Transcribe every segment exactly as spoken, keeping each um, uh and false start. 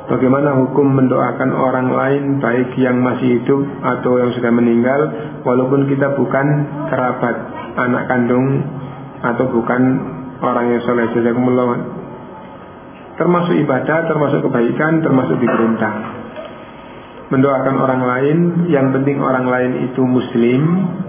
Bagaimana hukum mendoakan orang lain, baik yang masih hidup atau yang sudah meninggal, walaupun kita bukan kerabat, anak kandung, atau bukan orang yang soleh. Jazakumullah. Termasuk ibadah, termasuk kebaikan, termasuk diperintah. Mendoakan orang lain, yang penting orang lain itu muslim,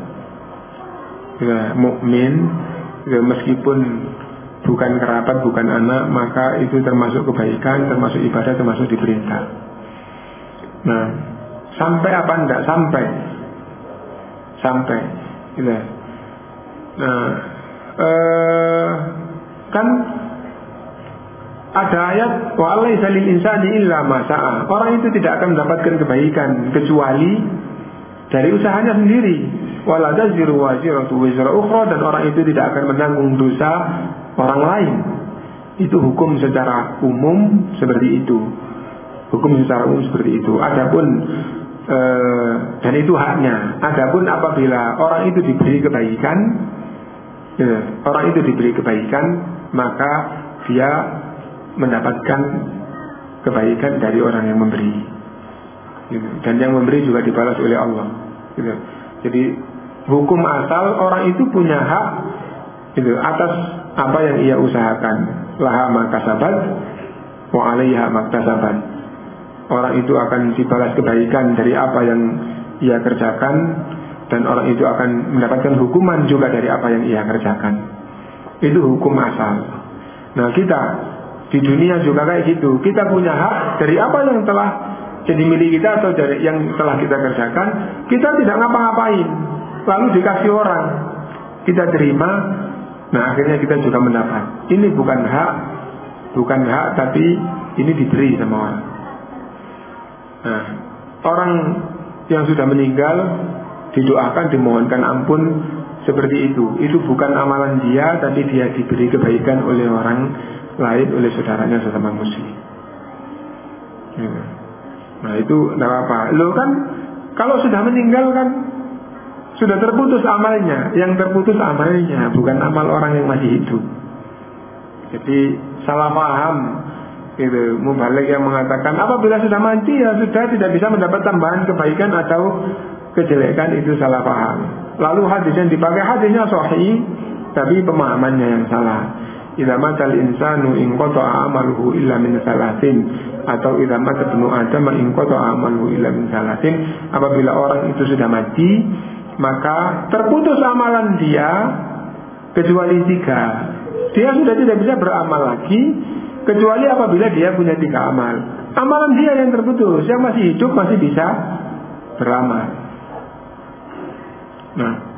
ya, mukmin, ya, meskipun bukan kerabat, bukan anak, maka itu termasuk kebaikan, termasuk ibadah, termasuk diperintah. Nah, sampai apa enggak? Sampai, sampai, gitu. Nah, eh, kan ada ayat wa alaisa lil insani illa ma sa'a. Orang itu tidak akan mendapatkan kebaikan kecuali dari usahanya sendiri. Wala taziru waziratu wizra ukhra, dan orang itu tidak akan menanggung dosa orang lain. Itu hukum secara umum seperti itu. Hukum secara umum seperti itu. Adapun eh, dan itu haknya. Adapun apabila orang itu diberi kebaikan, ya, orang itu diberi kebaikan, maka dia mendapatkan kebaikan dari orang yang memberi. Gitu. Dan yang memberi juga dibalas oleh Allah. Gitu. Jadi hukum asal orang itu punya hak, gitu, atas apa yang ia usahakan. Laha makasabat wa 'alaiha maktasabat. Orang itu akan dibalas kebaikan dari apa yang ia kerjakan, dan orang itu akan mendapatkan hukuman juga dari apa yang ia kerjakan. Itu hukum asal. Nah, kita di dunia juga kayak gitu. Kita punya hak dari apa yang telah jadi milik kita atau dari yang telah kita kerjakan. Kita tidak ngapa-ngapain, lalu dikasih orang, kita terima. Nah, akhirnya kita juga mendapat. Ini bukan hak, bukan hak, tapi ini diberi sama orang. Nah, orang yang sudah meninggal didoakan, dimohonkan ampun seperti itu. Itu bukan amalan dia, tapi dia diberi kebaikan oleh orang lain, oleh saudaranya sesama muslim. Nah, itu tidak apa-apa. Lo kan kalau sudah meninggal kan sudah terputus amalnya. Yang terputus amalnya, bukan amal orang yang masih hidup. Jadi salah paham itu mubalik yang mengatakan apabila sudah mati ya sudah tidak bisa mendapat tambahan kebaikan atau kejelekan. Itu salah paham. Lalu hadis yang dipakai hadisnya sahih, tapi pemahamannya yang salah. Idza matal insanu in qata'a amaluhu illa min salasin, atau idza mata ibnu adam in qata'a amaluhu illa min salasin. Apabila orang itu sudah mati, maka terputus amalan dia kecuali tiga. Dia sudah tidak bisa beramal lagi kecuali apabila dia punya tiga amal. Amalan dia yang terputus. Yang masih hidup masih bisa beramal. Nah,